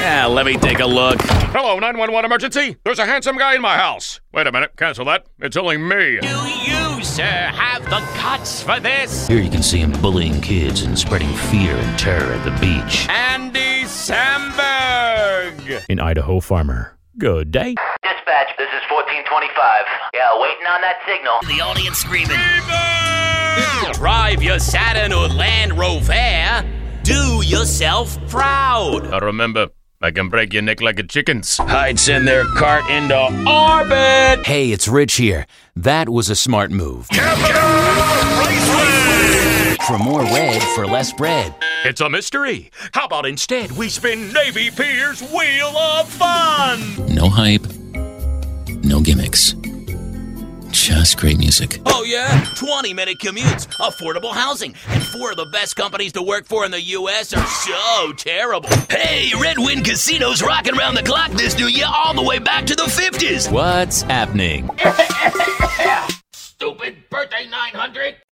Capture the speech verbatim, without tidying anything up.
Yeah, let me take a look. Hello, nine one one emergency. There's a handsome guy in my house. Wait a minute, cancel that. It's only me. Do you, sir, have the guts for this? Here you can see him bullying kids and spreading fear and terror at the beach. Andy Samberg! An Idaho farmer. Good day. Dispatch, this is fourteen twenty-five. Yeah, waiting on that signal. The audience screaming. Drive your Saturn or Land Rover. Do yourself proud. Now remember, I can break your neck like a chicken's. I'd send their cart into orbit. Hey, it's Rich here. That was a smart move. For more red for less bread. It's a mystery. How about instead we spin Navy Pier's Wheel of Fun? No hype. No gimmicks. Just great music. Oh yeah? twenty-minute commutes, affordable housing, and four of the best companies to work for in the U S are so terrible. Hey, Red Wind Casino's rocking around the clock this new year all the way back to the fifties. What's happening?